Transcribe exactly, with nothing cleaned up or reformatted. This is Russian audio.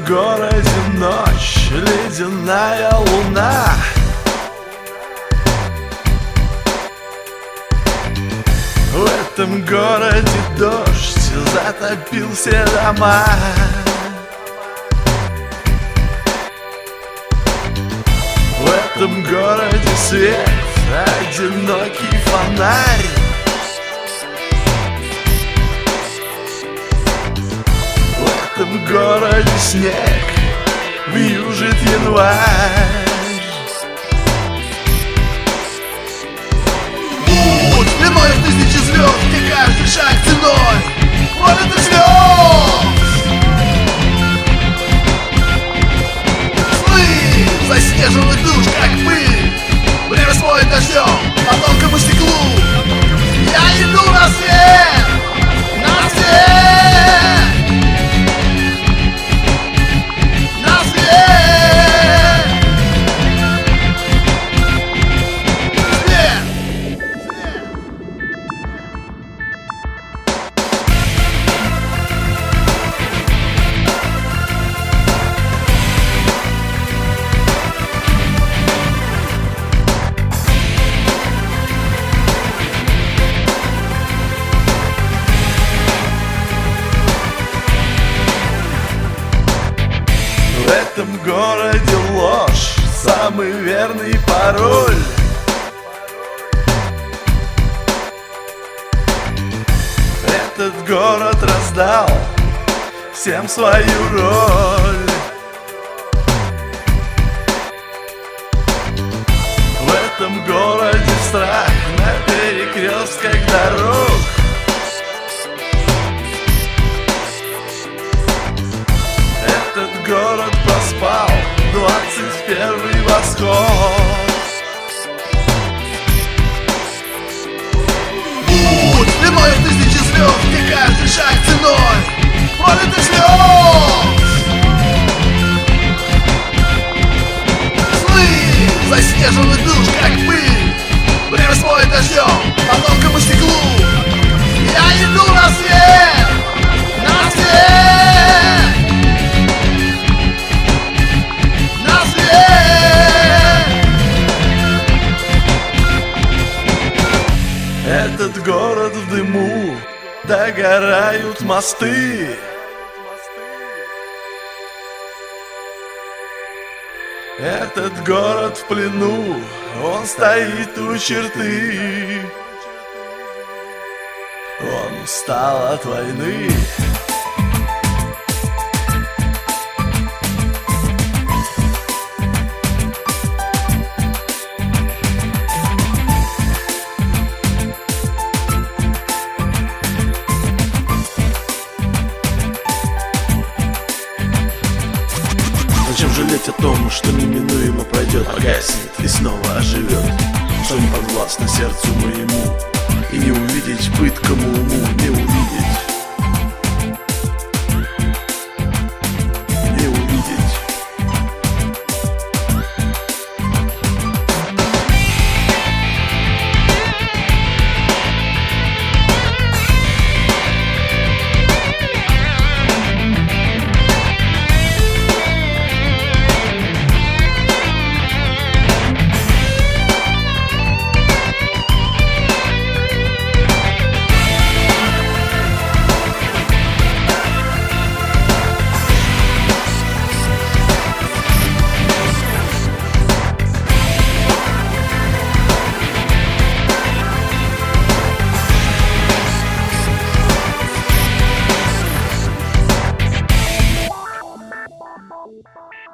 городе ночь, ледяная луна. В этом городе дождь затопил все дома. В этом городе свет, одинокий фонарь. В этом городе снег, вьюжит январь. Путь длиной в тысячи звезд, где каждый шаг ценой пролитых слез. Сны заснеженных душ, как пыль, время смоет дождем по тонкому стеклу. Я иду на свет, на свет, на свет, свет. В этом городе ложь, самый верный пароль. Этот город раздал всем свою роль. В этом городе страх на перекрестках дорог. Этот город проспал двадцать первый восход. Путь длиной в тысячи звезд, где каждый шаг ценой пролитых слез. Сны заснеженных душ, как пыль, время смоет дождем по тонкому стеклу. Я иду на свет, на свет, на свет. Этот город в дыму, догорают мосты. Этот город в плену, он стоит у черты. Он устал от войны. Зачем жалеть о том, что неминуемо пройдет, погаснет и снова оживет, что не подвластно сердцу моему, и не увидеть пыткому уму, не увидеть, не увидеть. Bye.